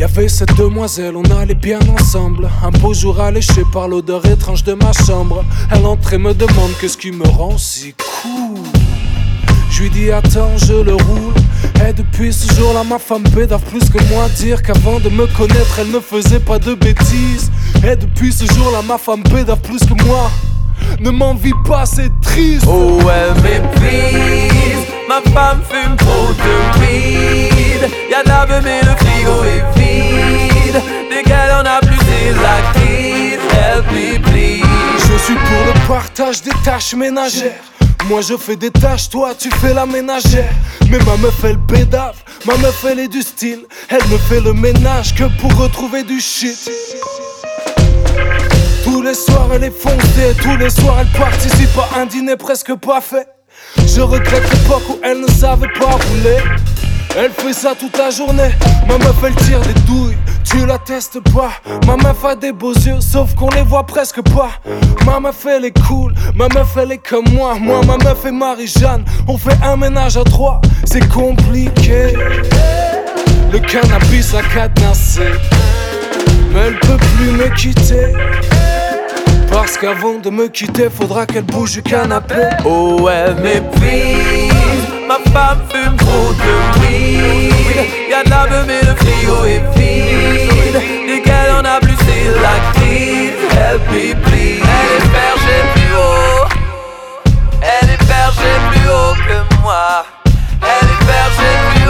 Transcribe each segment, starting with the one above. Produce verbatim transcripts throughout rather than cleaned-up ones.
Y'avait cette demoiselle, on allait bien ensemble. Un beau jour alléché par l'odeur étrange de ma chambre. Elle entre et me demande qu'est-ce qui me rend si cool. Je lui dis attends, je le roule. Et depuis ce jour-là, ma femme pédave plus que moi. Dire qu'avant de me connaître, elle ne faisait pas de bêtises. Et depuis ce jour-là, ma femme pédave plus que moi. Ne m'envie pas, c'est triste. Oh, elle m'épuise. Ma femme fume trop de weed. Y'a de la beuh mais le frigo est vide. Dès qu'elle en a plus, c'est la crise. Help me please. Je suis pour le partage des tâches ménagères. Moi je fais des tâches, toi tu fais la ménagère. Mais ma meuf elle bédave, ma meuf elle est du style. Elle ne fait le ménage que pour retrouver du shit. Tous les soirs elle est foncée, tous les soirs elle participe à un dîner presque pas fait. Je regrette l'époque où elle ne savait pas rouler. Elle fait ça toute la journée. Ma meuf elle tire des douilles, tu la testes pas. Ma meuf a des beaux yeux, sauf qu'on les voit presque pas. Ma meuf elle est cool, ma meuf elle est comme moi. Moi ma meuf et Marie-Jeanne, on fait un ménage à trois. C'est compliqué. Le cannabis a cadenassé, mais elle peut plus me quitter. Parce qu'avant de me quitter, faudra qu'elle bouge du canapé. Oh, elle m'épuise. Ma femme fume trop de weed. Y'a de la beuh mais le frigo est vide. Dès qu'elle en a plus, c'est la crise. Help me please. Elle est perchée plus haut. Elle est perchée plus haut que moi. Elle est perchée plus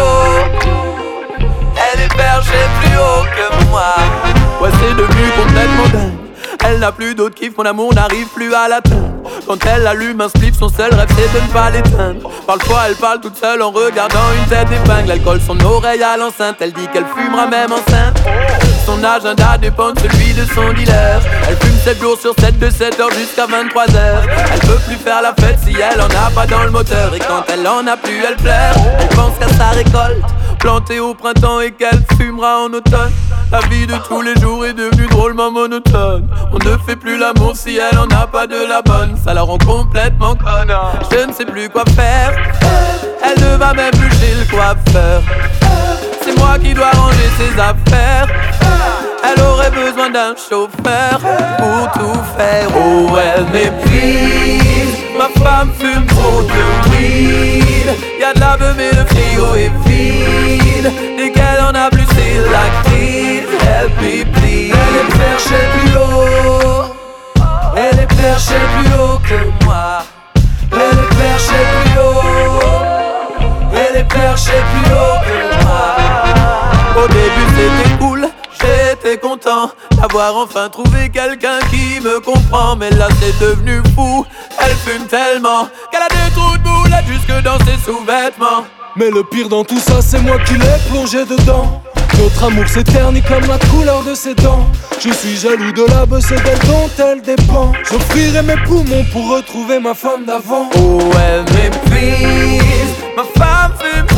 haut. Elle est perchée plus haut que moi. Ouais, c'est devenu complètement dingue. Elle n'a plus d'autre kiff, mon amour n'arrive plus à l'atteindre. Quand elle allume un spliff, son seul rêve c'est de ne pas l'éteindre. Parfois elle parle toute seule en regardant une tête épingle. Elle colle son oreille à l'enceinte, elle dit qu'elle fumera même enceinte. Son agenda dépend de celui de son dealer. Elle fume sept jours sur sept, de sept heures jusqu'à vingt-trois heures. Elle peut plus faire la fête si elle en a pas dans le moteur. Et quand elle en a plus, elle pleure. Elle pense qu'à sa récolte, plantée au printemps et qu'elle fumera en automne. La vie de tous les jours est devenue drôlement monotone. On ne fait plus l'amour si elle en a pas de la bonne. Ça la rend complètement conne. Je ne sais plus quoi faire. Elle ne va même plus chez le coiffeur. C'est moi qui dois ranger ses affaires. Elle aurait besoin d'un chauffeur pour tout faire. Oh, elle m'épuise. Ma femme fume trop de weed. Y'a de la beuh mais le frigo est vide. Dès qu'elle en a plus, c'est la crise. Help me please. Elle est perchée plus haut. Elle est perchée plus haut que moi. Elle est perchée plus haut. Elle est perchée plus haut que moi. Au début c'était cool, j'étais content d'avoir enfin trouvé quelqu'un qui me comprend. Mais là c'est devenu fou, elle fume tellement qu'elle a des trous de boulettes jusque dans ses sous-vêtements. Mais le pire dans tout ça, c'est moi qui l'ai plongé dedans. Notre amour s'est terni comme la couleur de ses dents. Je suis jaloux de la beuh, c'est d'elle dont elle dépend. J'offrirai mes poumons pour retrouver ma femme d'avant. Oh, elle m'épuise. Ma femme fume